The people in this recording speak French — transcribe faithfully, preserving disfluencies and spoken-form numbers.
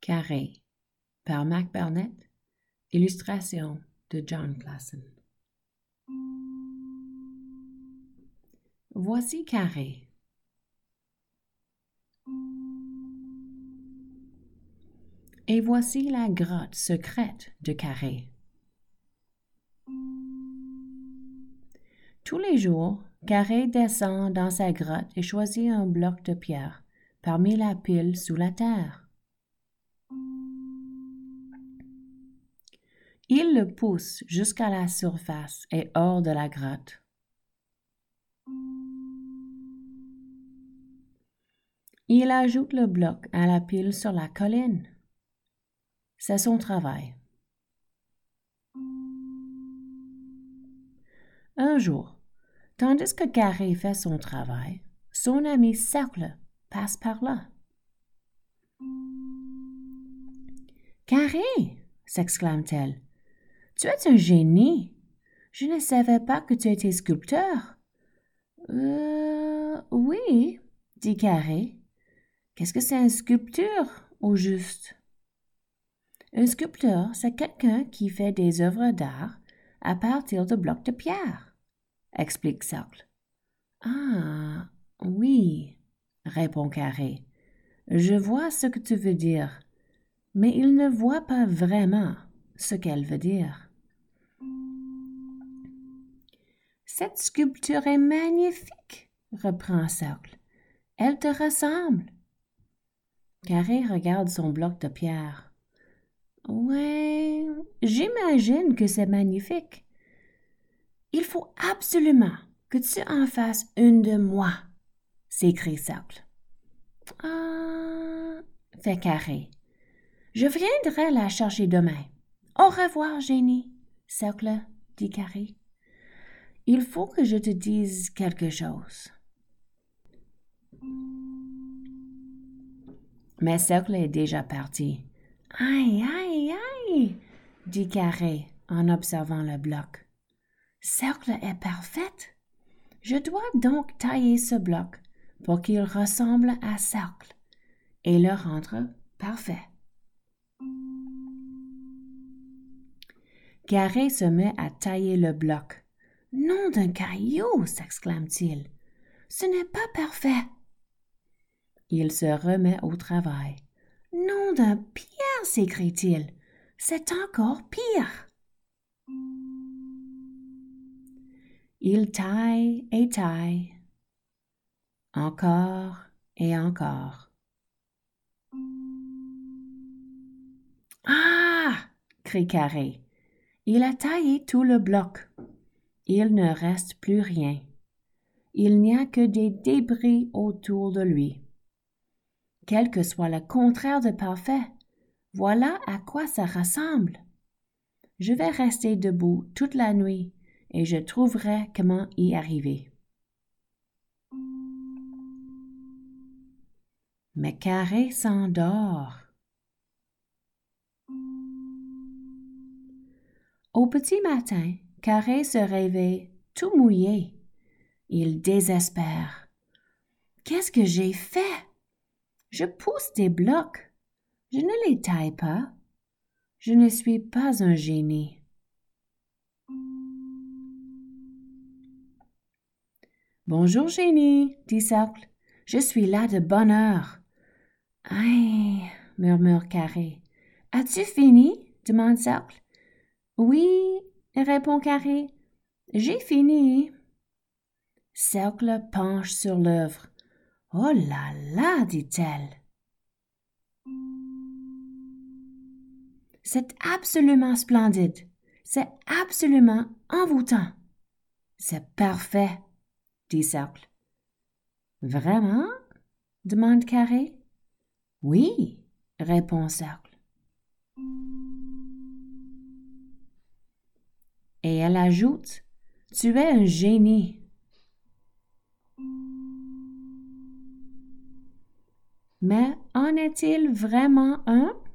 Carré par Mac Barnett, illustration de John Klassen. Voici Carré. Et voici la grotte secrète de Carré. Tous les jours, Carré descend dans sa grotte et choisit un bloc de pierre parmi la pile sous la terre. Il le pousse jusqu'à la surface et hors de la grotte. Il ajoute le bloc à la pile sur la colline. C'est son travail. Un jour, tandis que Carré fait son travail, son ami Cercle passe par là. « Carré !» s'exclame-t-elle. « Tu es un génie! Je ne savais pas que tu étais sculpteur. »« Euh... oui, » dit Carré. « Qu'est-ce que c'est une sculpture, au juste? » Un sculpteur, c'est quelqu'un qui fait des œuvres d'art à partir de blocs de pierre, explique Cercle. Ah, oui, répond Carré. Je vois ce que tu veux dire, mais il ne voit pas vraiment ce qu'elle veut dire. Cette sculpture est magnifique, reprend Cercle. Elle te ressemble. Carré regarde son bloc de pierre. Ouais, j'imagine que c'est magnifique. Il faut absolument que tu en fasses une de moi, s'écrie Cercle. Ah, fait Carré. Je viendrai la chercher demain. Au revoir, génie, Cercle, dit Carré. Il faut que je te dise quelque chose. Mais Cercle est déjà parti. Aïe, aïe, aïe, dit Carré en observant le bloc. Cercle est parfaite. Je dois donc tailler ce bloc pour qu'il ressemble à Cercle et le rendre parfait. Carré se met à tailler le bloc. Nom d'un caillou, s'exclame-t-il. Ce n'est pas parfait. Il se remet au travail. Nom d'un pierre, s'écrie-t-il. C'est encore pire. Il taille et taille, encore et encore. Ah! Crie Carré. Il a taillé tout le bloc. Il ne reste plus rien. Il n'y a que des débris autour de lui. Quel que soit le contraire de parfait, voilà à quoi ça ressemble. Je vais rester debout toute la nuit et je trouverai comment y arriver. Mais Carré s'endort. Au petit matin, Carré se réveille tout mouillé. Il désespère. Qu'est-ce que j'ai fait? Je pousse des blocs. Je ne les taille pas. Je ne suis pas un génie. Bonjour, génie, dit Cercle. Je suis là de bonne heure. Aïe, murmure Carré. As-tu fini? Demande Cercle. Oui, répond Carré. J'ai fini. Cercle penche sur l'œuvre. Oh là là, dit-elle. C'est absolument splendide. C'est absolument envoûtant. C'est parfait, dit Cercle. Vraiment? Demande Carré. Oui, répond Cercle. Et elle ajoute, tu es un génie. Mais en est-il vraiment un?